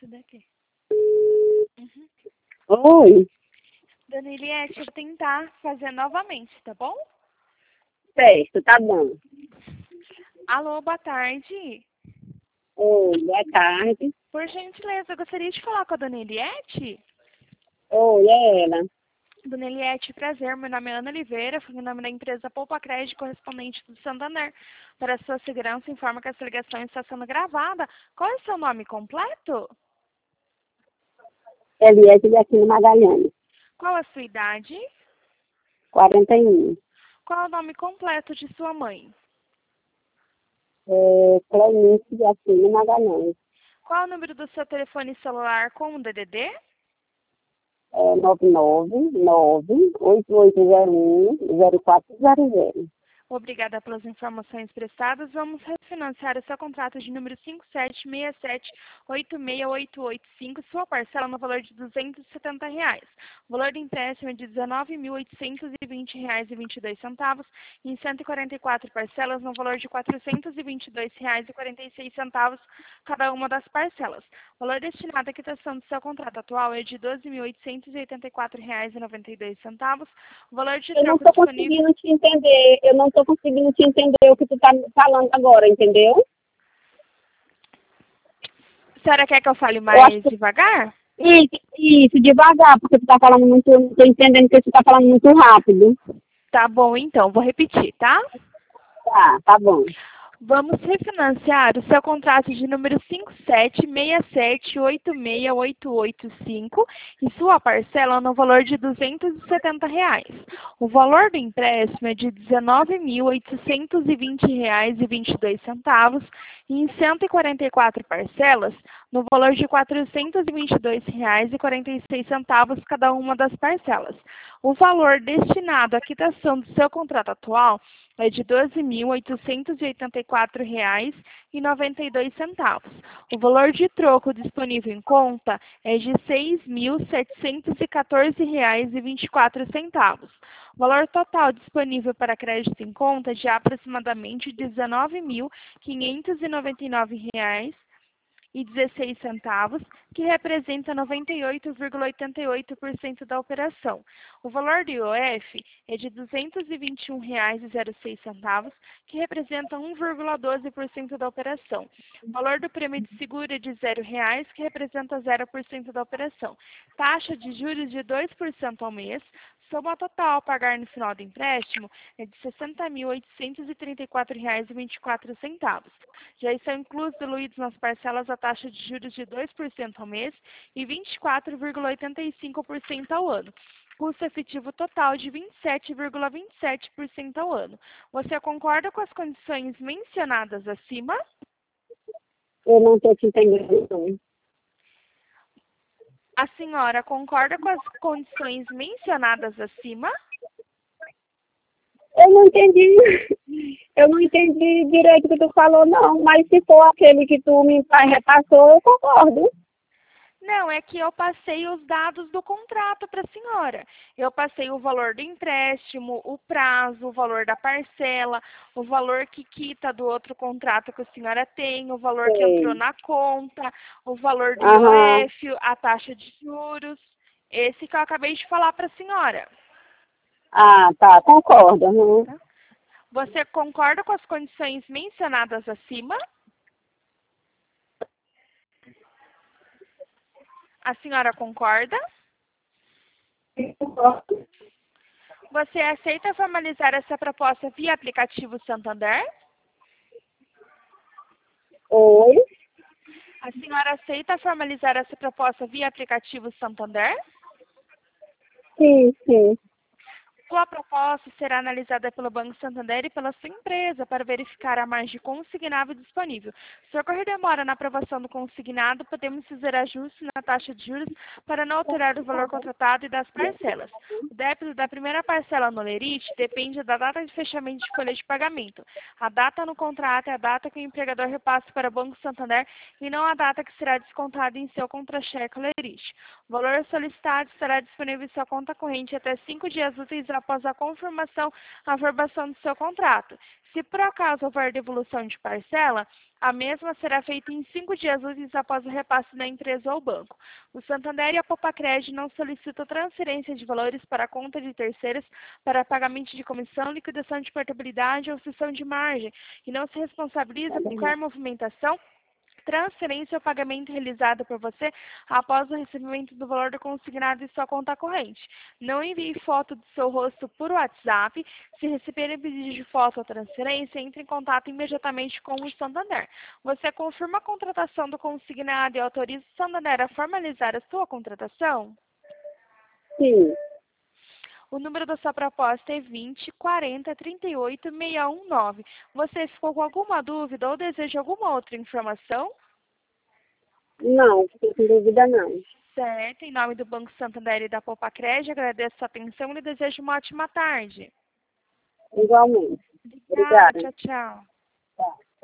Isso daqui. Uhum. Oi, Dona Eliette, eu vou tentar fazer novamente, tá bom? certo, tá bom. Alô, boa tarde. Oi, boa tarde. Por gentileza, eu gostaria de falar com a Dona Eliette. Oi, é ela. Dona Eliette, prazer. Meu nome é Ana Oliveira, fui em nome da empresa Poupa Crédito, correspondente do Santander. Para sua segurança, informa que essa ligação está sendo gravada. Qual é o seu nome completo? Eliette de Aquino Magalhães, Qual a sua idade? 41. Qual é o nome completo de sua mãe? Cleonice de Aquino Magalhães, Qual é o número do seu telefone celular com o DDD? 999-8801-0400. Obrigada pelas informações prestadas. Vamos refinanciar o seu contrato de número 5767-86885, sua parcela no valor de R$ 270. O valor do empréstimo é de R$ 19.820,22 e em 144 parcelas no valor de R$ 422,46, cada uma das parcelas. O valor destinado à quitação do seu contrato atual é de R$ 12.884,92. O valor de Eu não troco estou disponível... conseguindo te entender, eu não estou conseguindo te entender o que tu tá falando agora, entendeu? A senhora quer que eu fale Eu acho mais que devagar? isso, devagar, porque tu tá falando muito, eu não estou entendendo que tu tá falando muito rápido. Tá bom, então, vou repetir, tá? Tá bom. Vamos refinanciar o seu contrato de número 5767-86885 e sua parcela no valor de R$ 270. O valor do empréstimo é de R$ 19.820,22 e em 144 parcelas no valor de R$ 422,46, cada uma das parcelas. O valor destinado à quitação do seu contrato atual é de R$ 12.884,92. O valor de troco disponível em conta é de R$ 6.714,24. O valor total disponível para crédito em conta é de aproximadamente R$ 19.599,16, que representa 98,88% da operação. O valor do IOF é de R$ 221,06, que representa 1,12% da operação. O valor do prêmio de seguro é de R$ 0,00, que representa 0% da operação. Taxa de juros de 2% ao mês. Soma total a pagar no final do empréstimo é de R$ 60.834,24. Já estão inclusos diluídos nas parcelas a taxa de juros de 2% ao mês e 24,85% ao ano. Custo efetivo total de 27,27% ao ano. Você concorda com as condições mencionadas acima? Eu não estou te entendendo, não. A senhora concorda com as condições mencionadas acima? Eu não entendi. Eu não entendi direito o que tu falou, não. Mas se for aquele que tu me repassou, eu concordo. Não, é que eu passei os dados do contrato para a senhora. Eu passei o valor do empréstimo, o prazo, o valor da parcela, o valor que quita do outro contrato que a senhora tem, o valor que entrou Sei. na conta, o valor do Aham. IOF, a taxa de juros. Esse que eu acabei de falar para a senhora. Ah, tá. Concordo. Uhum. Tá? Você concorda com as condições mencionadas acima? A senhora concorda? Você aceita formalizar essa proposta via aplicativo Santander? Oi? A senhora aceita formalizar essa proposta via aplicativo Santander? Sim, sim. Sua proposta será analisada pelo Banco Santander e pela sua empresa para verificar a margem consignável disponível. Se ocorrer demora na aprovação do consignado, podemos fazer ajustes na taxa de juros para não alterar o valor contratado e das parcelas. O débito da primeira parcela no Lerite depende da data de fechamento de folha de pagamento. A data no contrato é a data que o empregador repassa para o Banco Santander e não a data que será descontada em seu contra-cheque Lerite. O valor solicitado estará disponível em sua conta corrente até 5 dias úteis após a confirmação, a aprovação do seu contrato. Se por acaso houver devolução de parcela, a mesma será feita em 5 dias úteis após o repasse da empresa ou banco. O Santander e a Popacred não solicitam transferência de valores para a conta de terceiros para pagamento de comissão, liquidação de portabilidade ou cessão de margem e não se responsabiliza por qualquer movimentação, transferência ou pagamento realizado por você após o recebimento do valor do consignado em sua conta corrente. Não envie foto do seu rosto por WhatsApp. Se receber pedido de foto ou transferência, entre em contato imediatamente com o Santander. Você confirma a contratação do consignado e autoriza o Santander a formalizar a sua contratação? Sim. O número da sua proposta é 20 40 38 619. Você ficou com alguma dúvida ou deseja alguma outra informação? Não, fiquei com dúvida não. Certo. Em nome do Banco Santander e da Popacred, agradeço a sua atenção e desejo uma ótima tarde. Igualmente. Obrigada. Obrigada. Tchau, tchau.